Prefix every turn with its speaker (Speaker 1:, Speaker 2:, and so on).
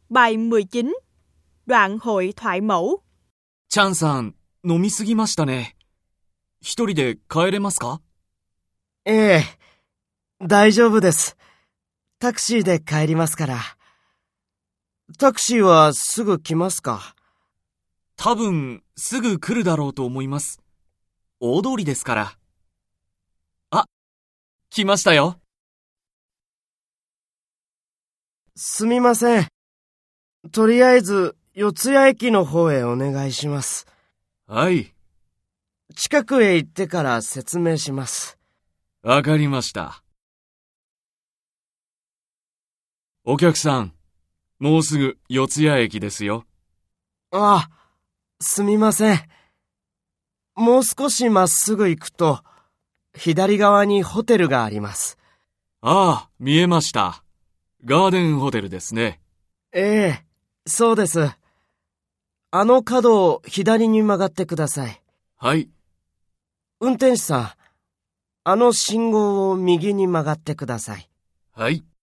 Speaker 1: Bài 19. Đoạn hội thoại mẫu.
Speaker 2: チャンさん、飲みすぎましたね。一人で帰れますか？
Speaker 3: ええ、大丈夫です。タクシーで帰りますから。タクシーはすぐ来ますか？
Speaker 2: 多分、すぐ来るだろうと思います。大通りですから。あ、来ましたよ。
Speaker 3: すみません。とりあえず、四ツ谷駅の方へお願いします。
Speaker 2: はい。
Speaker 3: 近くへ行ってから説明します。
Speaker 2: わかりました。お客さん、もうすぐ四ツ谷駅ですよ。
Speaker 3: ああ、すみません。もう少しまっすぐ行くと、左側にホテルがあります。
Speaker 2: ああ、見えました。ガーデンホテルですね。
Speaker 3: ええ、そうです。あの角を左に曲がってください。
Speaker 2: はい。
Speaker 3: 運転手さん、あの信号を右に曲がってください。
Speaker 2: はい。